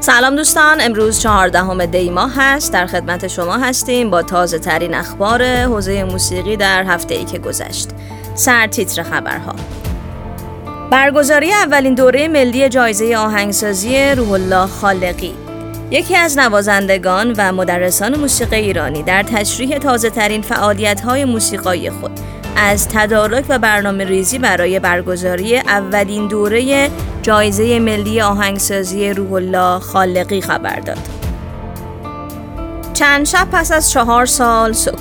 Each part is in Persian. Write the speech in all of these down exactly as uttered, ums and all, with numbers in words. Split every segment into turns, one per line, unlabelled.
سلام دوستان، امروز چهاردهم دی ماه هست. در خدمت شما هستیم با تازه ترین اخبار حوزه موسیقی در هفته ای که گذشت. سرتیتر خبرها: برگزاری اولین دوره ملی جایزه آهنگسازی روح الله خالقی. یکی از نوازندگان و مدرسان موسیقی ایرانی در تشریح تازه ترین فعالیت های موسیقایی خود از تدارک و برنامه ریزی برای برگزاری اولین دوره جایزه ملی آهنگسازی روح الله خالقی خبر داد. چند شب پس از چهار سال سکوت.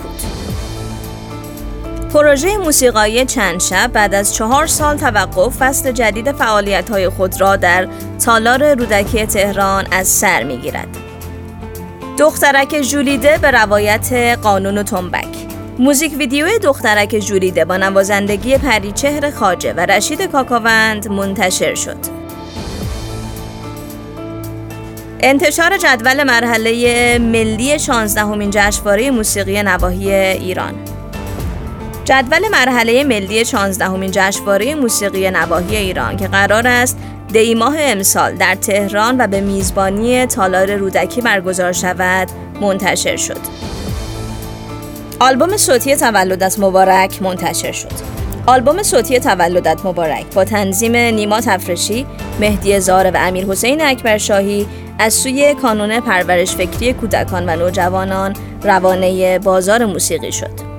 پروژه موسیقایی چند شب بعد از چهار سال توقف فصل جدید فعالیت‌های خود را در تالار رودکی تهران از سر می‌گیرد. دخترک ژولیده به روایت قانون و تنبک. موزیک ویدیو دخترک ژولیده با نوازندگی پریچهر خواجه و رشید کاکاوند منتشر شد. انتشار جدول مرحله ملی شانزدهمین جشنواره موسیقی نواحی ایران. جدول مرحله ملی شانزدهمین جشنواره موسیقی نواحی ایران که قرار است دی ماه امسال در تهران و به میزبانی تالار رودکی برگزار شود منتشر شد. آلبوم صوتی تولدت مبارک منتشر شد. آلبوم صوتی تولدت مبارک با تنظیم نیما تفرشی، مهدی زاره و امیرحسین اکبرشاهی از سوی کانون پرورش فکری کودکان و نوجوانان روانه بازار موسیقی شد.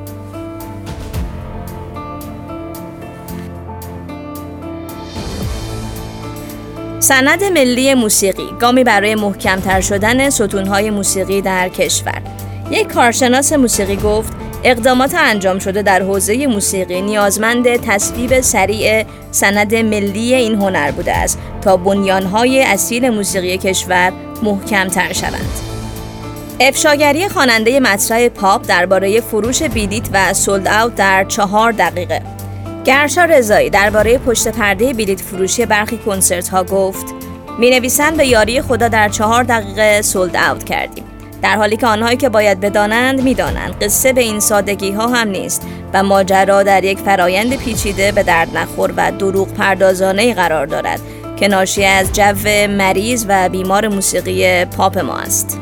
سند ملی موسیقی، گامی برای محکم‌تر شدن ستون‌های موسیقی در کشور. یک کارشناس موسیقی گفت اقدامات انجام شده در حوزه موسیقی نیازمند تصویب سریع سند ملی این هنر بوده است تا بنیان‌های اصیل موسیقی کشور محکم‌تر شوند. افشاگری خواننده مطرح پاپ درباره فروش بلیط و سولد اوت در چهار دقیقه. گرشا رضایی درباره پشت پرده بلیط فروشی برخی کنسرت‌ها گفت می‌نویسند به یاری خدا در چهار دقیقه سولد اوت کردیم، در حالی که آنهایی که باید بدانند می‌دانند. قصه به این سادگی‌ها هم نیست و ماجرا در یک فرایند پیچیده به درد نخور و دروغ پردازانه‌ای قرار دارد که ناشی از جو مریض و بیمار موسیقی پاپ ما است.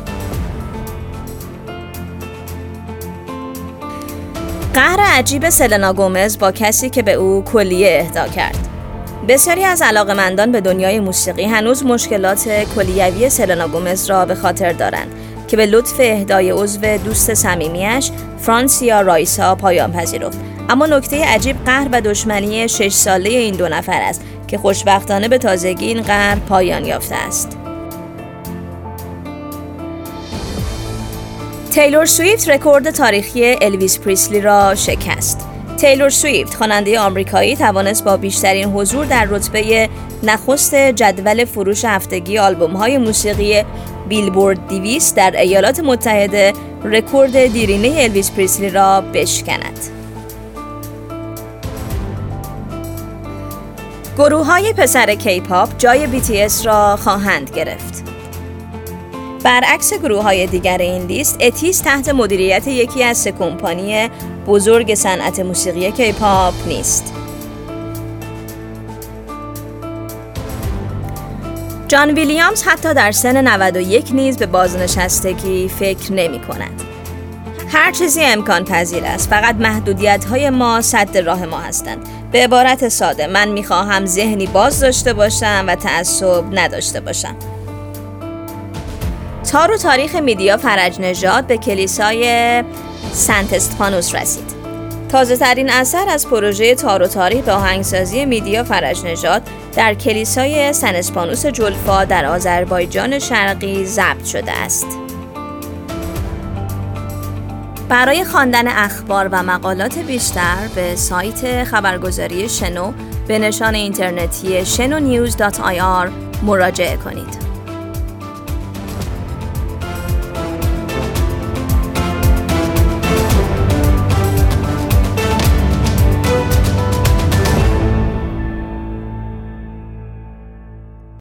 قهر عجیب سلنا گومز با کسی که به او کلیه اهدا کرد. بسیاری از علاقه‌مندان به دنیای موسیقی هنوز مشکلات کلیوی سلنا گومز را به خاطر دارند که به لطف اهدای عضو دوست صمیمیش فرانسیا رایسا پایان پذیرفت. اما نکته عجیب قهر و دشمنی شش ساله این دو نفر است که خوشبختانه به تازگی این قهر پایان یافته است. تیلور سویفت رکورد تاریخی الویس پریسلی را شکست. تیلور سویفت خواننده آمریکایی توانست با بیشترین حضور در رتبه نخست جدول فروش هفتگی آلبوم‌های موسیقی بیلبورد دویست در ایالات متحده رکورد دیرینه الویس پریسلی را بشکند. گروه‌های پسر کی-پاپ جای بی تی اس را خواهند گرفت. برعکس گروه‌های دیگر این لیست، اتیس تحت مدیریت یکی از سه کمپانی بزرگ صنعت موسیقی کی-پاپ نیست. جان ویلیامز حتی در سن نود و یک نیز به بازنشستگی فکر نمی‌کند. هر چیزی امکان پذیر است، فقط محدودیت‌های ما سد راه ما هستند. به عبارت ساده، من می‌خواهم ذهنی باز داشته باشم و تعصب نداشته باشم. تار و تاریخ میدیا فرج نژاد به کلیسای سنت استفانوس رسید. تازه ترین اثر از پروژه تار و تاریخ به آهنگسازی میدیا فرج نژاد در کلیسای سن اسپانوس جلفا در آذربایجان شرقی ضبط شده است. برای خواندن اخبار و مقالات بیشتر به سایت خبرگزاری شنو به نشان اینترنتی شنو نیوز دات آی آر مراجعه کنید.